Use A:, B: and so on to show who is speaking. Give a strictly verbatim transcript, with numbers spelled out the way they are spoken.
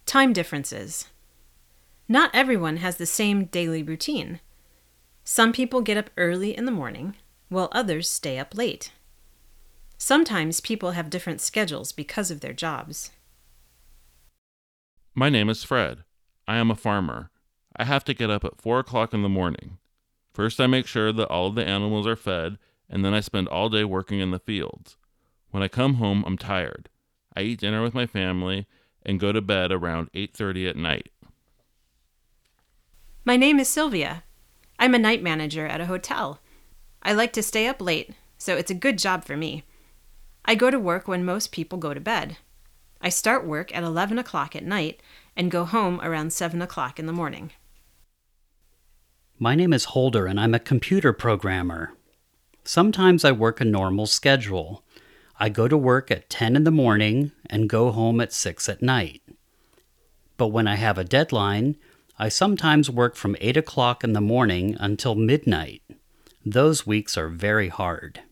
A: Time differences. Not everyone has the same daily routine. Some people get up early in the morning, while others stay up late. Sometimes people have different schedules because of their jobs.
B: My name is Fred. I am a farmer. I have to get up at four o'clock in the morning. First, I make sure that all of the animals are fed, and then I spend all day working in the fields. When I come home, I'm tired. I eat dinner with my family and go to bed around eight thirty at night.
A: My name is Sylvia. I'm a night manager at a hotel. I like to stay up late, so it's a good job for me. I go to work when most people go to bed. I start work at eleven o'clock at night and go home around seven o'clock in the morning.
C: My name is Holder, and I'm a computer programmer. Sometimes I work a normal schedule. I go to work at ten in the morning and go home at six at night. But when I have a deadline, I sometimes work from eight o'clock in the morning until midnight. Those weeks are very hard.